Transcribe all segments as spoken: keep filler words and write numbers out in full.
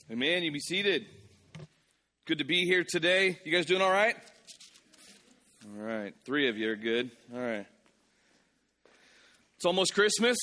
Amen. You be seated. Good to be here today. You guys doing all right? All right. Three of you are good. All right. It's almost Christmas.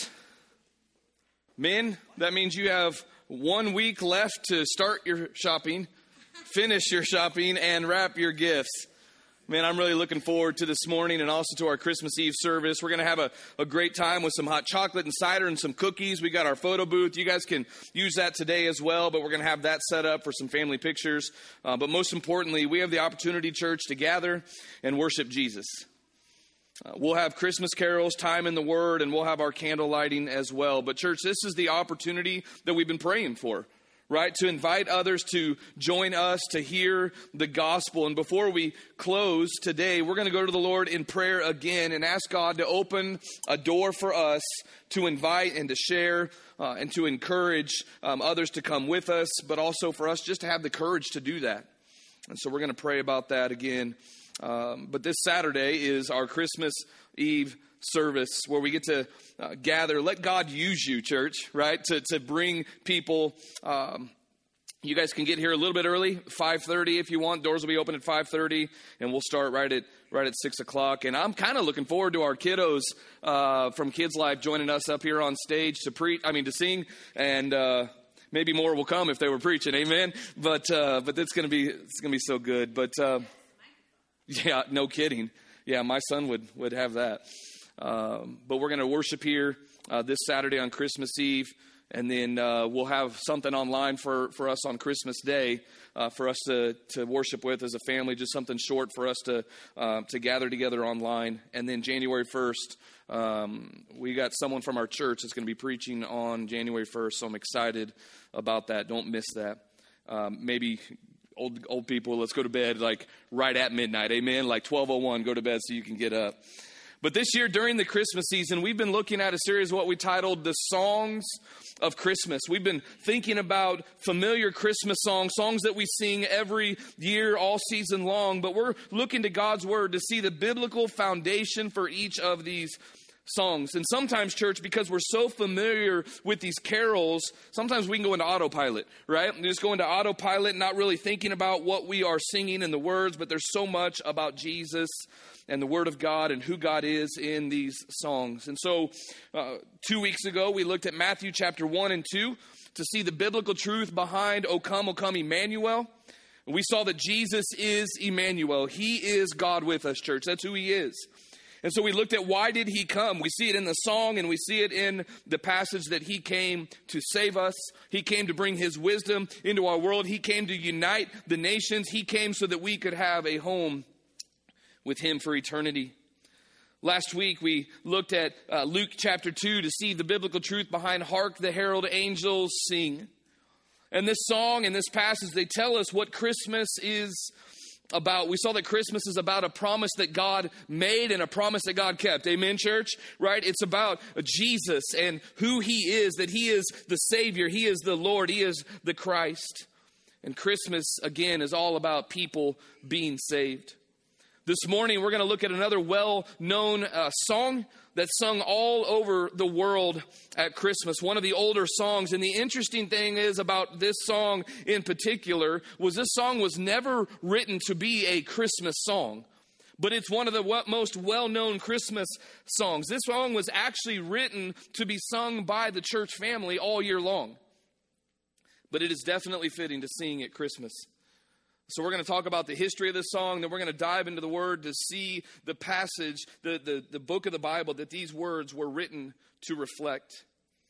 Men, that means you have one week left to start your shopping, finish your shopping, and wrap your gifts. Man, I'm really looking forward to this morning and also to our Christmas Eve service. We're going to have a, a great time with some hot chocolate and cider and some cookies. We got our photo booth. You guys can use that today as well, but we're going to have that set up for some family pictures. Uh, but most importantly, we have the opportunity, church, to gather and worship Jesus. Uh, we'll have Christmas carols, time in the Word, and we'll have our candle lighting as well. But church, this is the opportunity that we've been praying for. Right, to invite others to join us to hear the gospel. And before we close today, we're going to go to the Lord in prayer again and ask God to open a door for us to invite and to share uh, and to encourage um, others to come with us, but also for us just to have the courage to do that. And so we're going to pray about that again. Um, but this Saturday is our Christmas Eve service where we get to uh, gather. Let God use you, church, right, to, to bring people. Um, you guys can get here a little bit early, five thirty if you want. Doors will be open at five thirty, and we'll start right at right at six o'clock. And I'm kind of looking forward to our kiddos uh, from Kids Life joining us up here on stage to preach, I mean, to sing, and uh, maybe more will come if they were preaching, amen? But uh, but it's going to be it's going to be so good. But uh, yeah, no kidding. Yeah, my son would, would have that. Um, but we're going to worship here uh, this Saturday on Christmas Eve, and then uh, we'll have something online for, for us on Christmas Day uh, for us to, to worship with as a family, just something short for us to uh, to gather together online. And then January first, um, we got someone from our church that's going to be preaching on January first, so I'm excited about that. Don't miss that. Um, maybe old old people, let's go to bed like right at midnight, amen? Like twelve oh one, go to bed so you can get up. But this year, during the Christmas season, we've been looking at a series of what we titled The Songs of Christmas. We've been thinking about familiar Christmas songs, songs that we sing every year, all season long. But we're looking to God's Word to see the biblical foundation for each of these songs. And sometimes, church, because we're so familiar with these carols, sometimes we can go into autopilot, right? And just go into autopilot, not really thinking about what we are singing and the words, but there's so much about Jesus and the Word of God and who God is in these songs. And so uh, two weeks ago, we looked at Matthew chapter one and two to see the biblical truth behind O Come, O Come, Emmanuel. And we saw that Jesus is Emmanuel. He is God with us, church. That's who He is. And so we looked at why did He come? We see it in the song and we see it in the passage that He came to save us. He came to bring His wisdom into our world. He came to unite the nations. He came so that we could have a home with Him for eternity. Last week we looked at uh, Luke chapter two to see the biblical truth behind Hark the Herald Angels Sing. And this song and this passage, they tell us what Christmas is about. We saw that Christmas is about a promise that God made and a promise that God kept. Amen, church? Right? It's about Jesus and who He is, that He is the Savior. He is the Lord. He is the Christ. And Christmas, again, is all about people being saved. This morning, we're going to look at another well-known uh, song that's sung all over the world at Christmas, one of the older songs. And the interesting thing is about this song in particular was this song was never written to be a Christmas song, but it's one of the most well-known Christmas songs. This song was actually written to be sung by the church family all year long, but it is definitely fitting to sing at Christmas. So we're going to talk about the history of this song, then we're going to dive into the Word to see the passage, the, the, the book of the Bible that these words were written to reflect.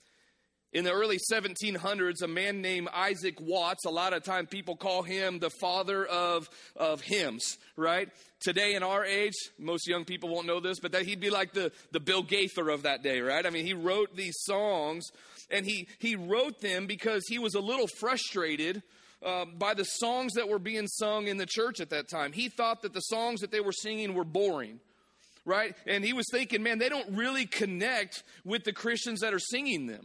In the early seventeen hundreds, a man named Isaac Watts, a lot of times people call him the father of, of hymns, right? Today in our age, most young people won't know this, but that he'd be like the, the Bill Gaither of that day, right? I mean, he wrote these songs, and he, he wrote them because he was a little frustrated Uh, by the songs that were being sung in the church at that time. He thought that the songs that they were singing were boring, right? And he was thinking, man, they don't really connect with the Christians that are singing them.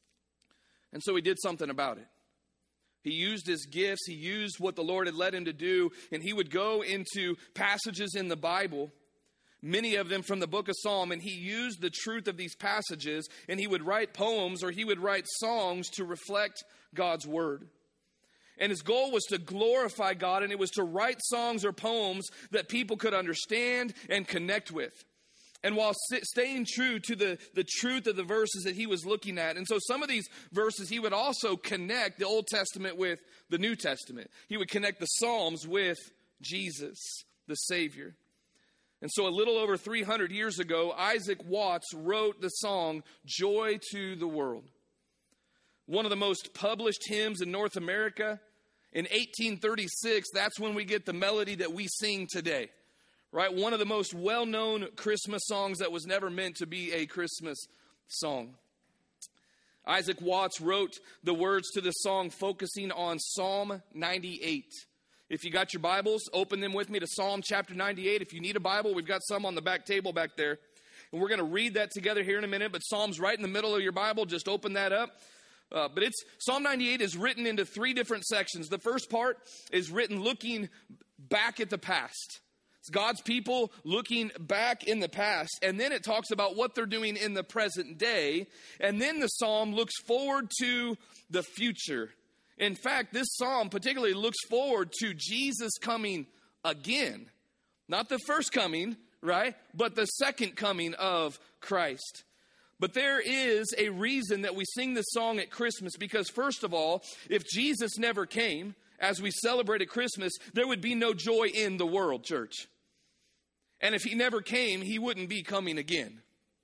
And so he did something about it. He used his gifts. He used what the Lord had led him to do. And he would go into passages in the Bible, many of them from the book of Psalm, and he used the truth of these passages, and he would write poems or he would write songs to reflect God's word. And his goal was to glorify God, and it was to write songs or poems that people could understand and connect with. And while staying true to the, the truth of the verses that he was looking at. And so some of these verses, he would also connect the Old Testament with the New Testament. He would connect the Psalms with Jesus, the Savior. And so a little over three hundred years ago, Isaac Watts wrote the song, Joy to the World. One of the most published hymns in North America. In eighteen thirty-six, that's when we get the melody that we sing today. Right? One of the most well-known Christmas songs that was never meant to be a Christmas song. Isaac Watts wrote the words to this song focusing on Psalm ninety-eight. If you got your Bibles, open them with me to Psalm chapter ninety-eight. If you need a Bible, we've got some on the back table back there. And we're going to read that together here in a minute, but Psalm's right in the middle of your Bible. Just open that up. Uh, but it's Psalm ninety-eight is written into three different sections. The first part is written looking back at the past. It's God's people looking back in the past. And then it talks about what they're doing in the present day. And then the psalm looks forward to the future. In fact, this psalm particularly looks forward to Jesus coming again. Not the first coming, right? But the second coming of Christ. But there is a reason that we sing this song at Christmas. Because first of all, if Jesus never came, as we celebrated Christmas, there would be no joy in the world, church. And if he never came, he wouldn't be coming again.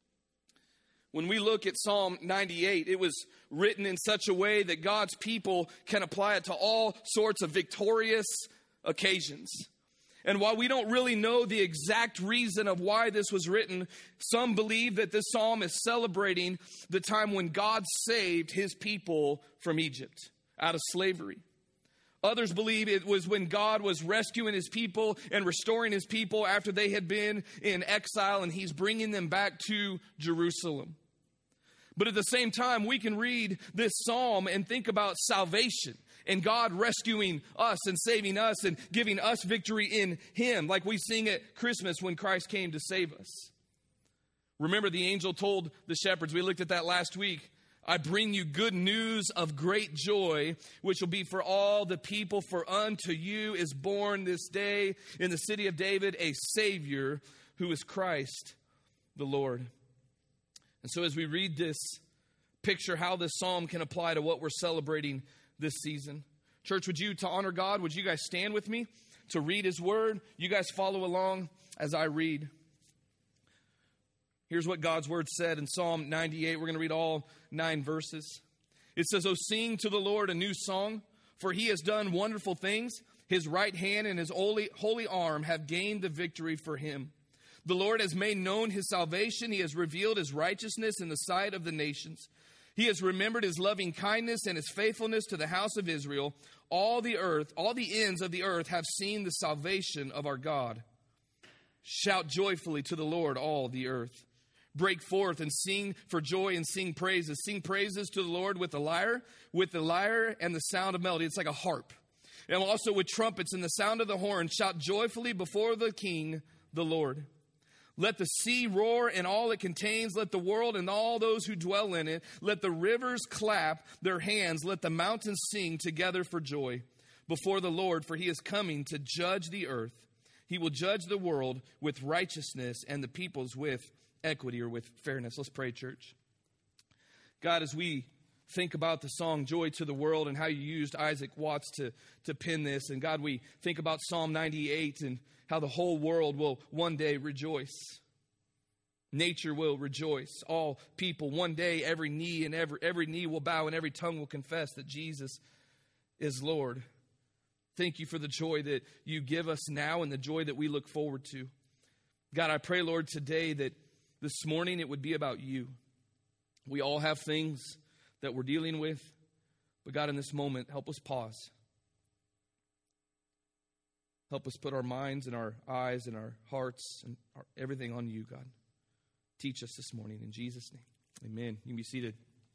When we look at Psalm ninety-eight, it was written in such a way that God's people can apply it to all sorts of victorious occasions. And while we don't really know the exact reason of why this was written, some believe that this psalm is celebrating the time when God saved his people from Egypt out of slavery. Others believe it was when God was rescuing his people and restoring his people after they had been in exile, and he's bringing them back to Jerusalem. But at the same time, we can read this psalm and think about salvation and God rescuing us and saving us and giving us victory in him, like we sing at Christmas when Christ came to save us. Remember, the angel told the shepherds, we looked at that last week, I bring you good news of great joy, which will be for all the people. For unto you is born this day in the city of David a Savior, who is Christ the Lord. And so as we read this, picture how this psalm can apply to what we're celebrating this season. Church, would you, to honor God, would you guys stand with me to read his word? You guys follow along as I read. Here's what God's word said in Psalm ninety-eight. We're going to read all nine verses. It says, "O sing to the Lord a new song, for he has done wonderful things. His right hand and his holy, holy arm have gained the victory for him. The Lord has made known his salvation. He has revealed his righteousness in the sight of the nations. He has remembered his loving kindness and his faithfulness to the house of Israel. All the earth, all the ends of the earth have seen the salvation of our God. Shout joyfully to the Lord, all the earth. Break forth and sing for joy and sing praises. Sing praises to the Lord with the lyre, with the lyre and the sound of melody." It's like a harp. "And also with trumpets and the sound of the horn. Shout joyfully before the King, the Lord. Let the sea roar and all it contains. Let the world and all those who dwell in it. Let the rivers clap their hands. Let the mountains sing together for joy before the Lord, for he is coming to judge the earth. He will judge the world with righteousness and the peoples with equity," or with fairness. Let's pray, church. God, as we think about the song Joy to the World and how you used Isaac Watts to, to pen this, and God, we think about Psalm ninety-eight and how the whole world will one day rejoice. Nature will rejoice. All people, one day, every knee and every, every knee will bow and every tongue will confess that Jesus is Lord. Thank you for the joy that you give us now and the joy that we look forward to. God, I pray, Lord, today that this morning it would be about you. We all have things that we're dealing with, but God, in this moment, help us pause. Help us put our minds and our eyes and our hearts and our, everything on you, God. Teach us this morning in Jesus' name. Amen. You can be seated.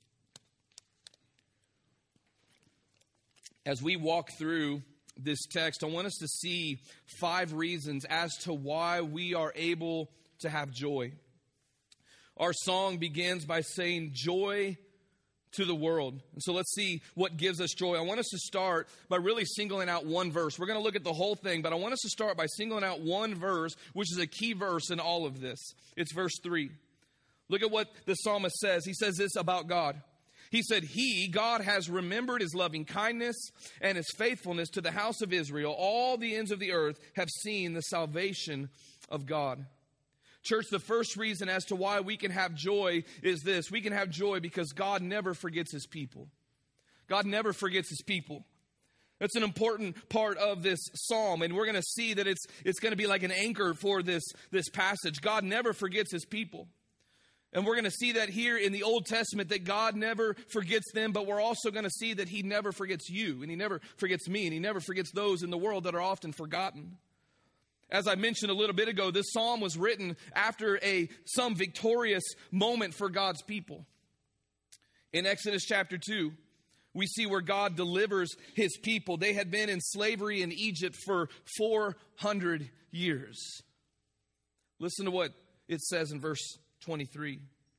As we walk through this text, I want us to see five reasons as to why we are able to have joy. Our song begins by saying, "Joy to the world. And so let's see what gives us joy. I want us to start by really singling out one verse. We're going to look at the whole thing, but I want us to start by singling out one verse, which is a key verse in all of this. It's verse three. Look at what the psalmist says. He says this about God. He said, He, God, has remembered His loving kindness and His faithfulness to the house of Israel. All the ends of the earth have seen the salvation of God. Church, the first reason as to why we can have joy is this. We can have joy because God never forgets His people. God never forgets His people. That's an important part of this psalm, and we're going to see that it's, it's going to be like an anchor for this, this passage. God never forgets His people. And we're going to see that here in the Old Testament, that God never forgets them, but we're also going to see that He never forgets you, and He never forgets me, and He never forgets those in the world that are often forgotten. As I mentioned a little bit ago, this psalm was written after a some victorious moment for God's people. In Exodus chapter two, we see where God delivers His people. They had been in slavery in Egypt for four hundred years. Listen to what it says in verse twenty-three.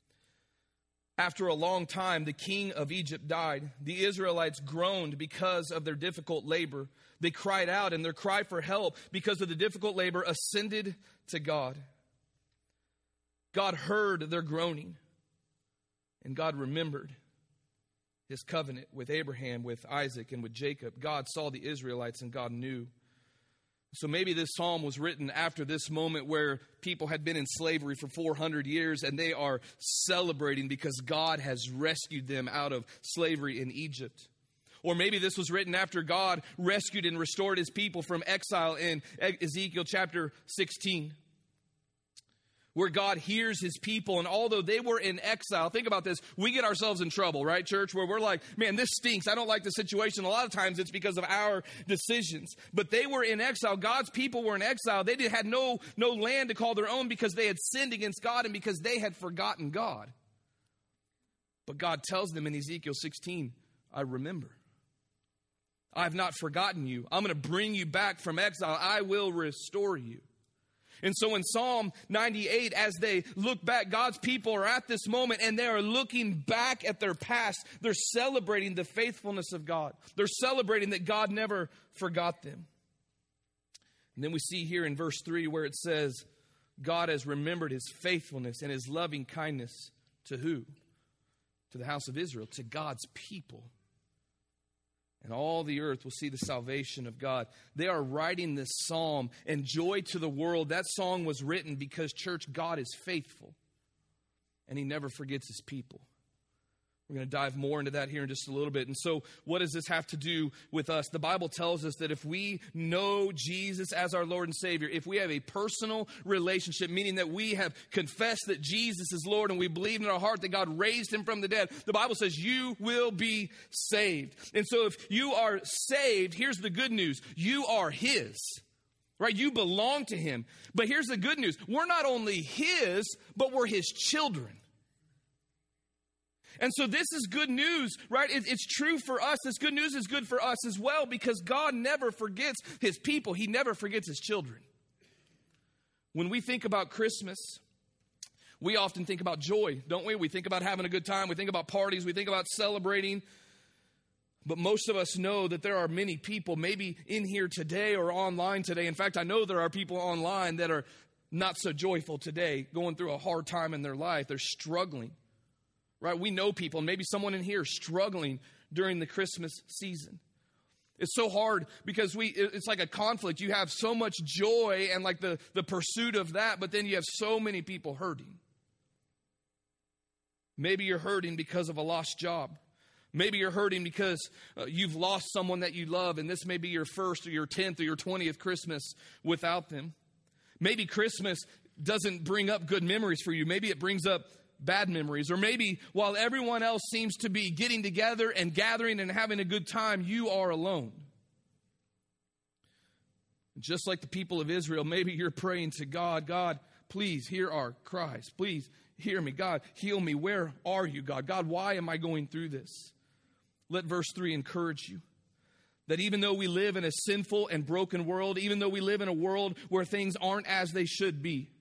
After a long time, the king of Egypt died. The Israelites groaned because of their difficult labor. They cried out, and their cry for help because of the difficult labor ascended to God. God heard their groaning, and God remembered His covenant with Abraham, with Isaac, and with Jacob. God saw the Israelites, and God knew. So maybe this psalm was written after this moment where people had been in slavery for four hundred years, and they are celebrating because God has rescued them out of slavery in Egypt. Or maybe this was written after God rescued and restored His people from exile in Ezekiel chapter sixteen, where God hears His people. And although they were in exile, think about this, we get ourselves in trouble, right, church? Where we're like, man, this stinks. I don't like the situation. A lot of times it's because of our decisions. But they were in exile. God's people were in exile. They did, had no, no land to call their own because they had sinned against God and because they had forgotten God. But God tells them in Ezekiel sixteen, I remember. I have not forgotten you. I'm going to bring you back from exile. I will restore you. And so in Psalm ninety-eight, as they look back, God's people are at this moment and they are looking back at their past. They're celebrating the faithfulness of God. They're celebrating that God never forgot them. And then we see here in verse three where it says, God has remembered His faithfulness and His loving kindness to who? To the house of Israel, to God's people. And all the earth will see the salvation of God. They are writing this psalm, and joy to the world. That song was written because, church, God is faithful. And He never forgets His people. We're going to dive more into that here in just a little bit. And so what does this have to do with us? The Bible tells us that if we know Jesus as our Lord and Savior, if we have a personal relationship, meaning that we have confessed that Jesus is Lord and we believe in our heart that God raised Him from the dead, the Bible says you will be saved. And so if you are saved, here's the good news. You are His. Right? You belong to Him. But here's the good news. We're not only His, but we're His children. And so this is good news, right? It, it's true for us. This good news is good for us as well because God never forgets His people. He never forgets His children. When we think about Christmas, we often think about joy, don't we? We think about having a good time. We think about parties. We think about celebrating. But most of us know that there are many people maybe in here today or online today. In fact, I know there are people online that are not so joyful today, going through a hard time in their life. They're struggling. Right? We know people, and maybe someone in here is struggling during the Christmas season. It's so hard because we it's like a conflict. You have so much joy and like the, the pursuit of that, but then you have so many people hurting. Maybe you're hurting because of a lost job. Maybe you're hurting because uh, you've lost someone that you love, and this may be your first or your tenth or your twentieth Christmas without them. Maybe Christmas doesn't bring up good memories for you. Maybe it brings up bad memories. Or maybe while everyone else seems to be getting together and gathering and having a good time, you are alone. Just like the people of Israel, maybe you're praying to God, God, please hear our cries. Please hear me. God, heal me. Where are you, God? God, why am I going through this? Let verse three encourage you. That even though we live in a sinful and broken world, even though we live in a world where things aren't as they should be,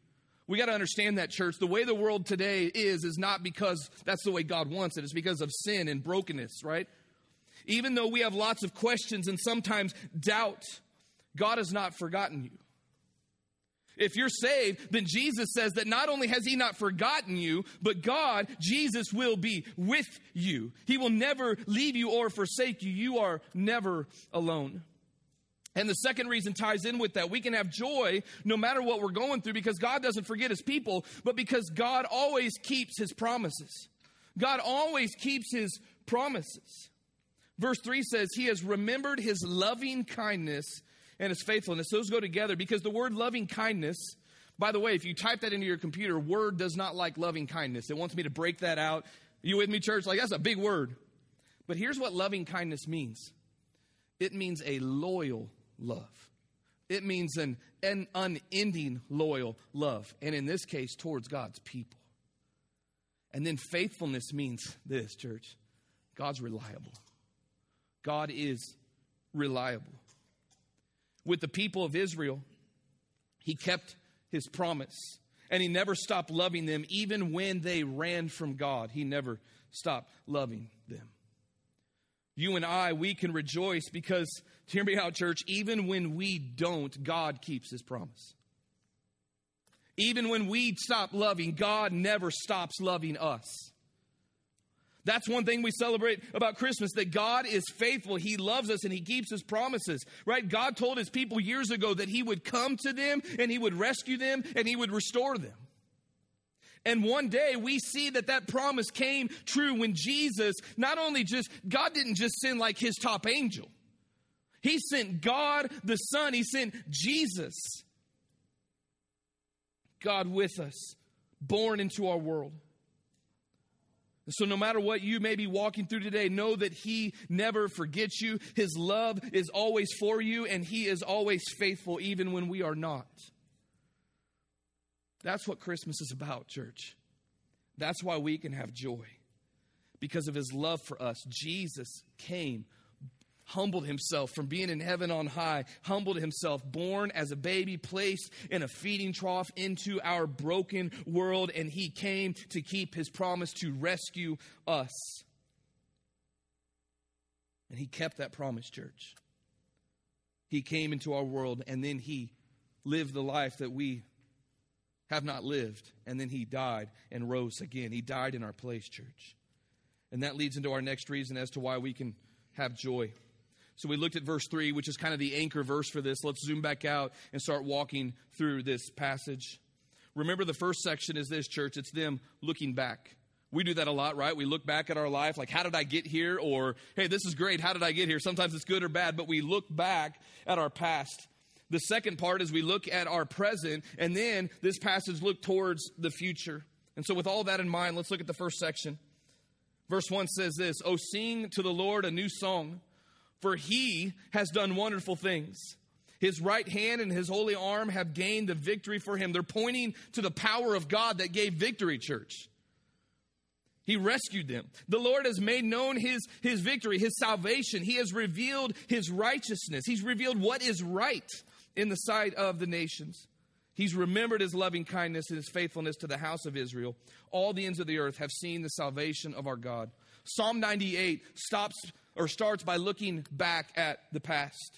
We got to understand that, church. The way the world today is, is not because that's the way God wants it. It's because of sin and brokenness, right? Even though we have lots of questions and sometimes doubt, God has not forgotten you. If you're saved, then Jesus says that not only has he not forgotten you, but God, Jesus, will be with you. He will never leave you or forsake you. You are never alone. And the second reason ties in with that. We can have joy no matter what we're going through because God doesn't forget his people, but because God always keeps his promises. God always keeps his promises. Verse three says, he has remembered his loving kindness and his faithfulness. Those go together because the word loving kindness, by the way, if you type that into your computer, Word does not like loving kindness. It wants me to break that out. You with me, church? Like, that's a big word. But here's what loving kindness means. It means a loyal love. It means an, an unending loyal love. And in this case, towards God's people. And then faithfulness means this, church. God's reliable. God is reliable. With the people of Israel, he kept his promise. And he never stopped loving them, even when they ran from God. He never stopped loving them. You and I, we can rejoice because, hear me out, church, even when we don't, God keeps his promise. Even when we stop loving, God never stops loving us. That's one thing we celebrate about Christmas, that God is faithful. He loves us and he keeps his promises, right? God told his people years ago that he would come to them and he would rescue them and he would restore them. And one day we see that that promise came true when Jesus, not only just, God didn't just send like his top angel. He sent God the Son. He sent Jesus, God with us, born into our world. So no matter what you may be walking through today, know that he never forgets you. His love is always for you, and he is always faithful even when we are not. That's what Christmas is about, church. That's why we can have joy. Because of his love for us, Jesus came, humbled himself from being in heaven on high, humbled himself, born as a baby, placed in a feeding trough into our broken world, and he came to keep his promise to rescue us. And he kept that promise, church. He came into our world, and then he lived the life that we have not lived, and then he died and rose again. He died in our place, church. And that leads into our next reason as to why we can have joy. So we looked at verse three, which is kind of the anchor verse for this. Let's zoom back out and start walking through this passage. Remember, the first section is this, church. It's them looking back. We do that a lot, right? We look back at our life like, how did I get here? Or, hey, this is great. How did I get here? Sometimes it's good or bad, but we look back at our past. The second part is we look at our present, and then this passage look towards the future. And so with all that in mind, let's look at the first section. Verse one says this, "Oh, sing to the Lord a new song, for he has done wonderful things. His right hand and his holy arm have gained the victory for him." They're pointing to the power of God that gave victory, church. He rescued them. The Lord has made known his, his victory, his salvation. He has revealed his righteousness. He's revealed what is right in the sight of the nations. He's remembered his loving kindness and his faithfulness to the house of Israel. All the ends of the earth have seen the salvation of our God. Psalm ninety-eight stops or starts by looking back at the past.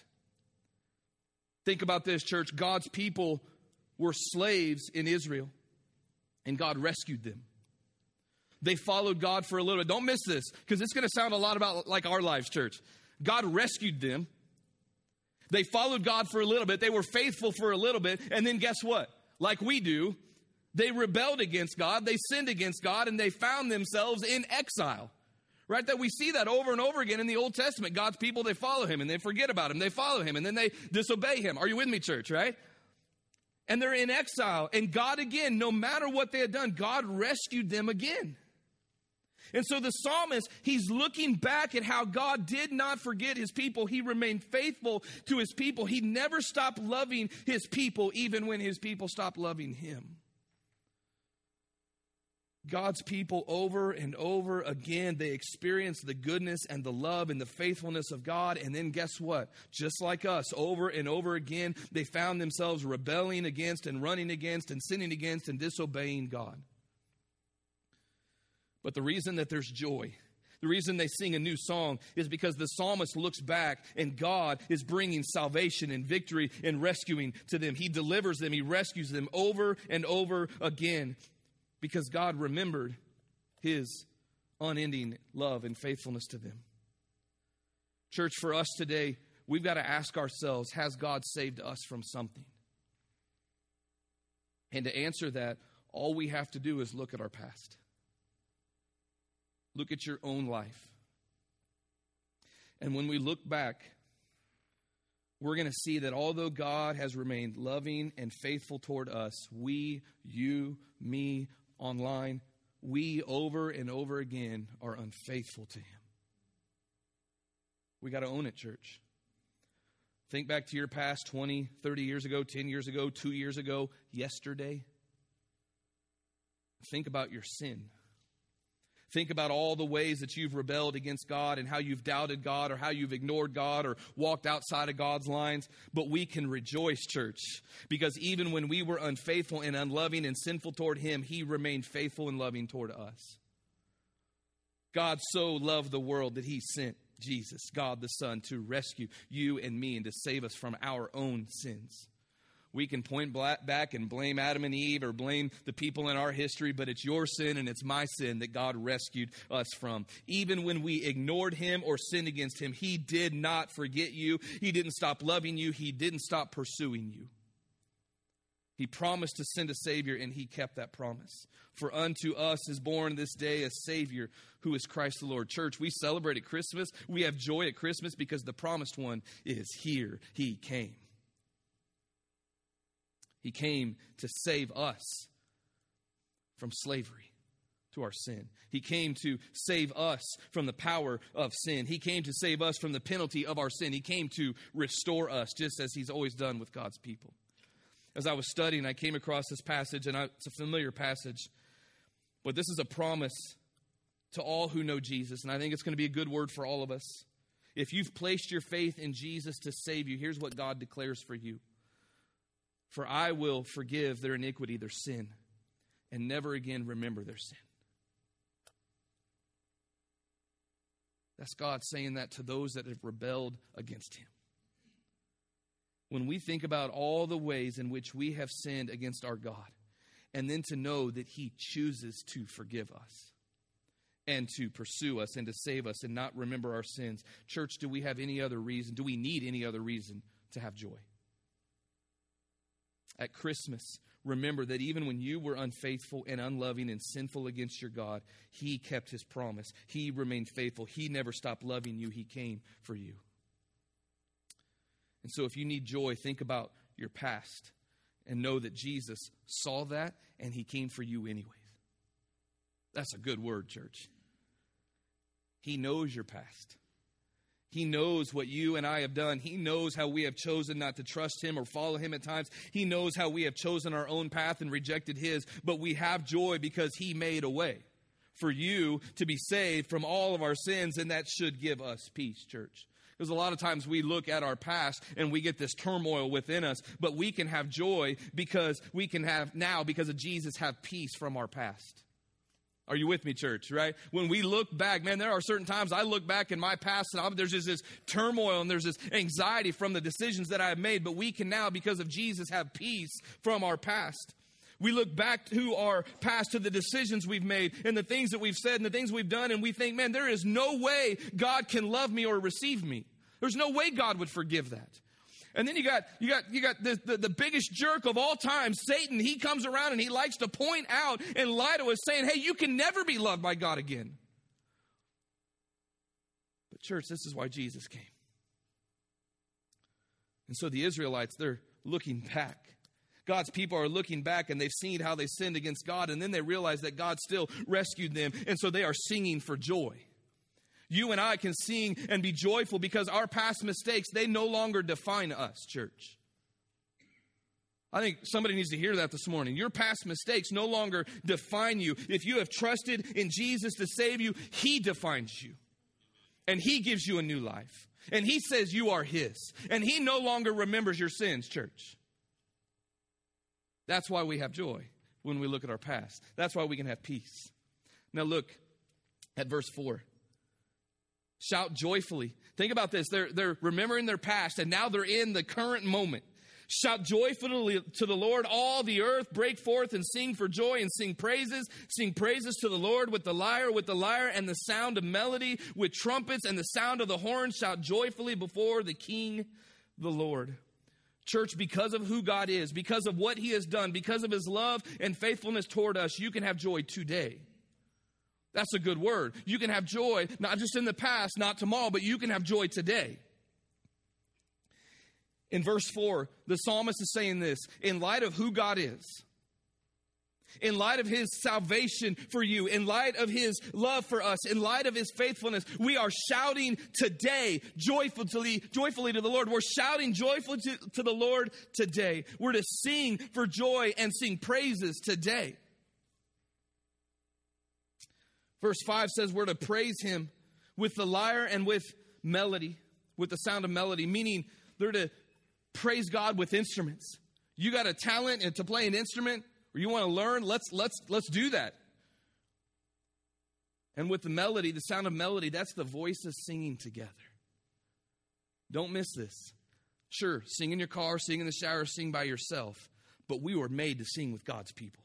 Think about this, church. God's people were slaves in Israel, and God rescued them. They followed God for a little bit. Don't miss this, because it's going to sound a lot about like our lives, church. God rescued them. They followed God for a little bit. They were faithful for a little bit. And then guess what? Like we do, they rebelled against God. They sinned against God, and they found themselves in exile. Right? That we see that over and over again in the Old Testament. God's people, they follow him, and they forget about him. They follow him, and then they disobey him. Are you with me, church? Right? And they're in exile. And God, again, no matter what they had done, God rescued them again. And so the psalmist, he's looking back at how God did not forget his people. He remained faithful to his people. He never stopped loving his people, even when his people stopped loving him. God's people over and over again, they experience the goodness and the love and the faithfulness of God. And then guess what? Just like us, over and over again, they found themselves rebelling against and running against and sinning against and disobeying God. But the reason that there's joy, the reason they sing a new song is because the psalmist looks back and God is bringing salvation and victory and rescuing to them. He delivers them. He rescues them over and over again. Because God remembered his unending love and faithfulness to them. Church, for us today, we've got to ask ourselves, has God saved us from something? And to answer that, all we have to do is look at our past. Look at your own life. And when we look back, we're going to see that although God has remained loving and faithful toward us, we, you, me, online, we over and over again are unfaithful to him. We got to own it, church. Think back to your past twenty, thirty years ago, ten years ago, two years ago, yesterday. Think about your sin. Think about all the ways that you've rebelled against God and how you've doubted God or how you've ignored God or walked outside of God's lines. But we can rejoice, church, because even when we were unfaithful and unloving and sinful toward him, he remained faithful and loving toward us. God so loved the world that he sent Jesus, God the Son, to rescue you and me and to save us from our own sins. We can point back and blame Adam and Eve or blame the people in our history, but it's your sin and it's my sin that God rescued us from. Even when we ignored him or sinned against him, he did not forget you. He didn't stop loving you. He didn't stop pursuing you. He promised to send a Savior, and he kept that promise. For unto us is born this day a Savior, who is Christ the Lord. Church, we celebrate at Christmas. We have joy at Christmas because the promised one is here. He came. He came to save us from slavery to our sin. He came to save us from the power of sin. He came to save us from the penalty of our sin. He came to restore us, just as he's always done with God's people. As I was studying, I came across this passage, and I, it's a familiar passage, but this is a promise to all who know Jesus, and I think it's going to be a good word for all of us. If you've placed your faith in Jesus to save you, here's what God declares for you. For I will forgive their iniquity, their sin, and never again remember their sin. That's God saying that to those that have rebelled against him. When we think about all the ways in which we have sinned against our God, and then to know that he chooses to forgive us and to pursue us and to save us and not remember our sins. Church, do we have any other reason? Do we need any other reason to have joy? At Christmas, remember that even when you were unfaithful and unloving and sinful against your God, he kept his promise. He remained faithful. He never stopped loving you. He came for you. And so if you need joy, think about your past and know that Jesus saw that and he came for you anyways. That's a good word, church. He knows your past. He knows what you and I have done. He knows how we have chosen not to trust him or follow him at times. He knows how we have chosen our own path and rejected his. But we have joy because he made a way for you to be saved from all of our sins. And that should give us peace, church. Because a lot of times we look at our past and we get this turmoil within us. But we can have joy because we can have now, because of Jesus, have peace from our past. Are you with me, church, right? When we look back, man, there are certain times I look back in my past and I'm, there's just this turmoil and there's this anxiety from the decisions that I have made. But we can now, because of Jesus, have peace from our past. We look back to our past, to the decisions we've made and the things that we've said and the things we've done. And we think, man, there is no way God can love me or receive me. There's no way God would forgive that. And then you got you got you got the, the, the biggest jerk of all time, Satan. He comes around and he likes to point out and lie to us, saying, hey, you can never be loved by God again. But church, this is why Jesus came. And so the Israelites, they're looking back. God's people are looking back and they've seen how they sinned against God. And then they realize that God still rescued them. And so they are singing for joy. You and I can sing and be joyful because our past mistakes, they no longer define us, church. I think somebody needs to hear that this morning. Your past mistakes no longer define you. If you have trusted in Jesus to save you, He defines you. And He gives you a new life. And He says you are His. And He no longer remembers your sins, church. That's why we have joy when we look at our past. That's why we can have peace. Now look at verse four. Shout joyfully. Think about this. They're, they're remembering their past, and now they're in the current moment. Shout joyfully to the Lord, all the earth. Break forth and sing for joy and sing praises. Sing praises to the Lord with the lyre, with the lyre and the sound of melody, with trumpets and the sound of the horn. Shout joyfully before the King, the Lord. Church, because of who God is, because of what He has done, because of His love and faithfulness toward us, you can have joy today. That's a good word. You can have joy, not just in the past, not tomorrow, but you can have joy today. In verse four, the psalmist is saying this, in light of who God is, in light of His salvation for you, in light of His love for us, in light of His faithfulness, we are shouting today joyfully, joyfully to the Lord. We're shouting joyfully to, to the Lord today. We're to sing for joy and sing praises today. Verse five says we're to praise Him with the lyre and with melody, with the sound of melody, meaning they're to praise God with instruments. You got a talent to play an instrument, or you want to learn, let's let's let's do that. And with the melody, the sound of melody, that's the voices singing together. Don't miss this. Sure, sing in your car, sing in the shower, sing by yourself, but we were made to sing with God's people.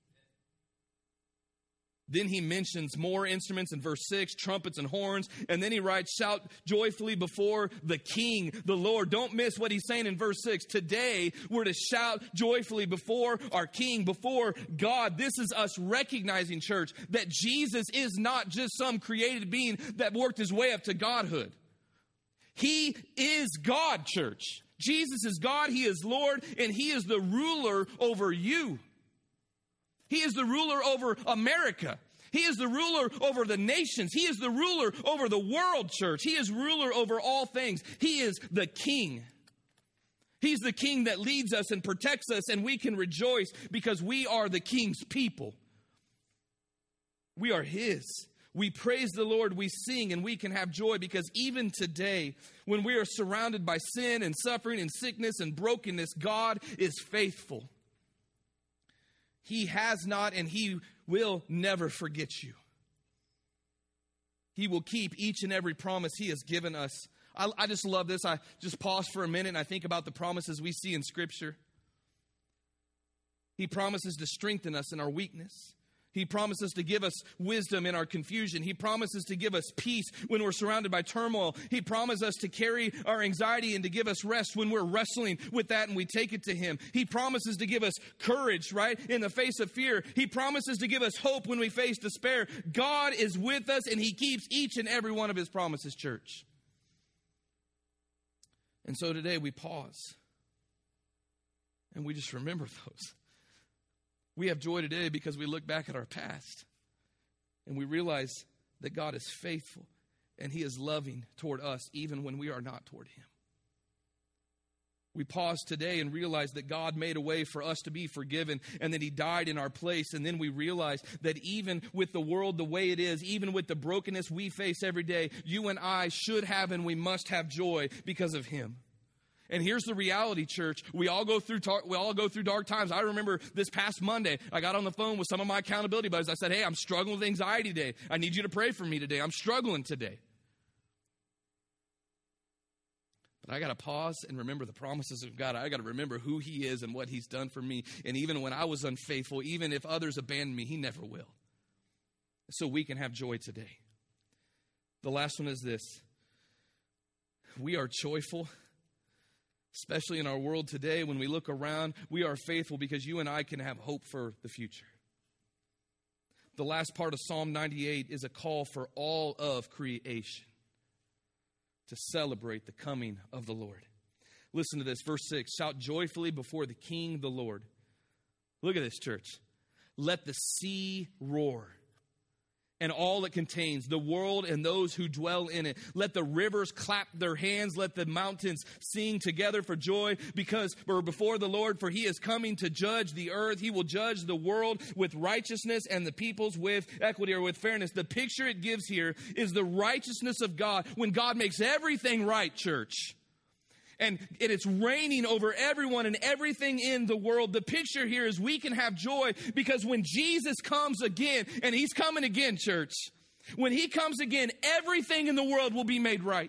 Then he mentions more instruments in verse six, trumpets and horns. And then he writes, shout joyfully before the King, the Lord. Don't miss what he's saying in verse six. Today, we're to shout joyfully before our King, before God. This is us recognizing, church, that Jesus is not just some created being that worked his way up to godhood. He is God, church. Jesus is God, He is Lord, and He is the ruler over you. He is the ruler over America. He is the ruler over the nations. He is the ruler over the world, church. He is ruler over all things. He is the King. He's the King that leads us and protects us, and we can rejoice because we are the King's people. We are His. We praise the Lord, we sing, and we can have joy because even today, when we are surrounded by sin and suffering and sickness and brokenness, God is faithful. He has not and He will never forget you. He will keep each and every promise He has given us. I, I just love this. I just pause for a minute and I think about the promises we see in Scripture. He promises to strengthen us in our weakness. He promises to give us wisdom in our confusion. He promises to give us peace when we're surrounded by turmoil. He promises us to carry our anxiety and to give us rest when we're wrestling with that and we take it to Him. He promises to give us courage, right, in the face of fear. He promises to give us hope when we face despair. God is with us and He keeps each and every one of His promises, church. And so today we pause and we just remember those. We have joy today because we look back at our past and we realize that God is faithful and He is loving toward us even when we are not toward Him. We pause today and realize that God made a way for us to be forgiven and that He died in our place. And then we realize that even with the world the way it is, even with the brokenness we face every day, you and I should have and we must have joy because of Him. And here's the reality, church. We all go through tar- we all go through dark times. I remember this past Monday, I got on the phone with some of my accountability buddies. I said, hey, I'm struggling with anxiety today. I need you to pray for me today. I'm struggling today. But I got to pause and remember the promises of God. I got to remember who He is and what He's done for me. And even when I was unfaithful, even if others abandoned me, He never will. So we can have joy today. The last one is this. We are joyful. Especially in our world today, when we look around, we are faithful because you and I can have hope for the future. The last part of Psalm ninety-eight is a call for all of creation to celebrate the coming of the Lord. Listen to this, verse six. Shout joyfully before the King, the Lord. Look at this, church. Let the sea roar and all it contains, the world and those who dwell in it. Let the rivers clap their hands. Let the mountains sing together for joy because or before the Lord, for he is coming to judge the earth. He will judge the world with righteousness and the peoples with equity or with fairness. The picture it gives here is the righteousness of God when God makes everything right, church. And it's raining over everyone and everything in the world. The picture here is we can have joy because when Jesus comes again, and he's coming again, church, when he comes again, everything in the world will be made right.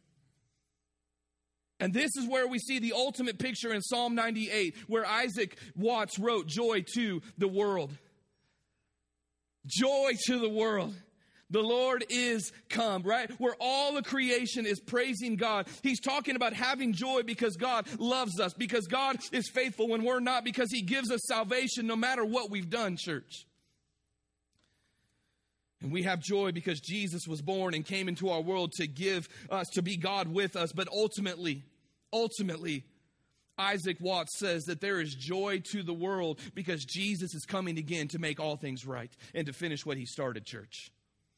And this is where we see the ultimate picture in Psalm ninety-eight, where Isaac Watts wrote, "Joy to the world." Joy to the world. The Lord is come, right? Where all the creation is praising God. He's talking about having joy because God loves us, because God is faithful when we're not, because he gives us salvation no matter what we've done, church. And we have joy because Jesus was born and came into our world to give us, to be God with us. But ultimately, ultimately, Isaac Watts says that there is joy to the world because Jesus is coming again to make all things right and to finish what he started, church.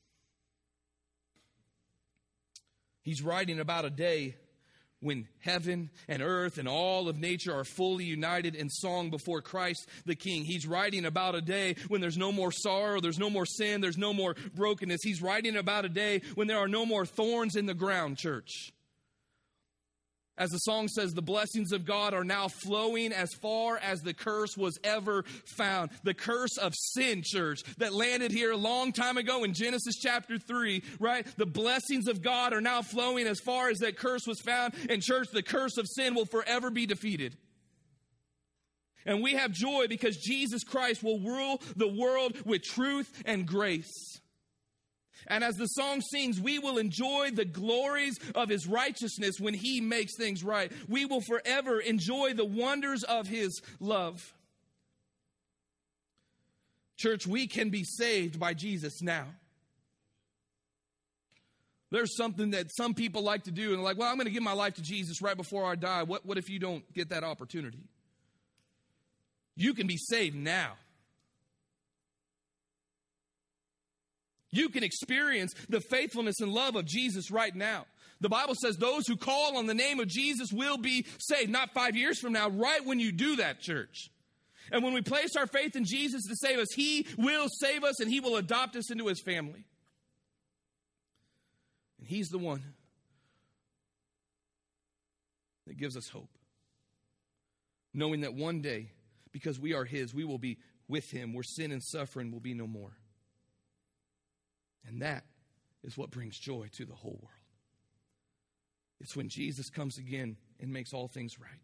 He's writing about a day when heaven and earth and all of nature are fully united in song before Christ the King. He's writing about a day when there's no more sorrow, there's no more sin, there's no more brokenness. He's writing about a day when there are no more thorns in the ground, church. As the song says, the blessings of God are now flowing as far as the curse was ever found. The curse of sin, church, that landed here a long time ago in Genesis chapter three, right? The blessings of God are now flowing as far as that curse was found. And church, the curse of sin will forever be defeated. And we have joy because Jesus Christ will rule the world with truth and grace. And as the song sings, we will enjoy the glories of his righteousness when he makes things right. We will forever enjoy the wonders of his love. Church, we can be saved by Jesus now. There's something that some people like to do, and they're like, well, I'm going to give my life to Jesus right before I die. What, what if you don't get that opportunity? You can be saved now. You can experience the faithfulness and love of Jesus right now. The Bible says those who call on the name of Jesus will be saved. Not five years from now, right when you do that, church. And when we place our faith in Jesus to save us, he will save us and he will adopt us into his family. And he's the one that gives us hope. Knowing that one day, because we are his, we will be with him, where sin and suffering will be no more. And that is what brings joy to the whole world. It's when Jesus comes again and makes all things right.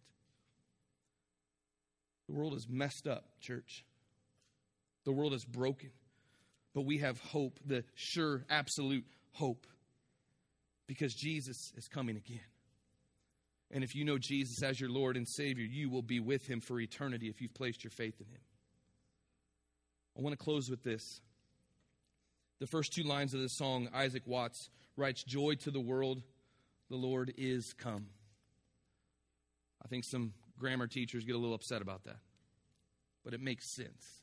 The world is messed up, church. The world is broken. But we have hope, the sure, absolute hope. Because Jesus is coming again. And if you know Jesus as your Lord and Savior, you will be with him for eternity if you've placed your faith in him. I want to close with this. The first two lines of this song, Isaac Watts writes, "Joy to the world, the Lord is come." I think some grammar teachers get a little upset about that, but it makes sense.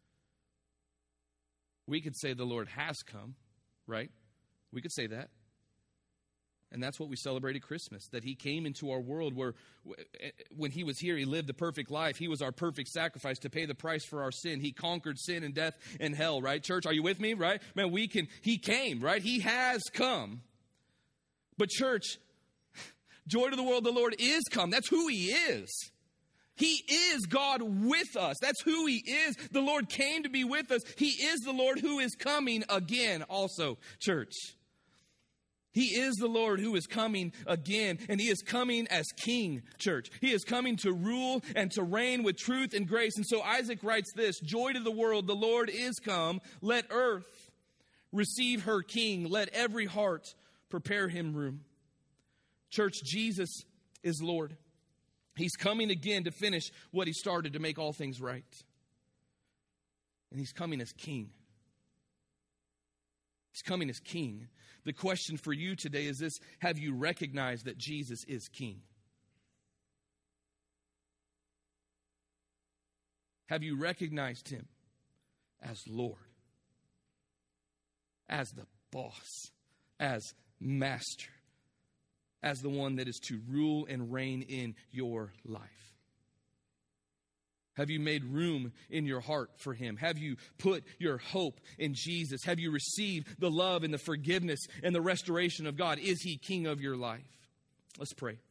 We could say the Lord has come, right? We could say that. And that's what we celebrated Christmas, that he came into our world where when he was here, he lived the perfect life. He was our perfect sacrifice to pay the price for our sin. He conquered sin and death and hell, right? Church, are you with me, right? Man, we can, he came, right? He has come. But church, joy to the world, the Lord is come. That's who he is. He is God with us. That's who he is. The Lord came to be with us. He is the Lord who is coming again also, church. He is the Lord who is coming again, and he is coming as king, church. He is coming to rule and to reign with truth and grace. And so Isaac writes this, "Joy to the world, the Lord is come. Let earth receive her king. Let every heart prepare him room." Church, Jesus is Lord. He's coming again to finish what he started, to make all things right. And he's coming as king. He's coming as king. The question for you today is this: have you recognized that Jesus is king? Have you recognized him as Lord? as the boss, as master, as the one that is to rule and reign in your life? Have you made room in your heart for him? Have you put your hope in Jesus? Have you received the love and the forgiveness and the restoration of God? Is he king of your life? Let's pray.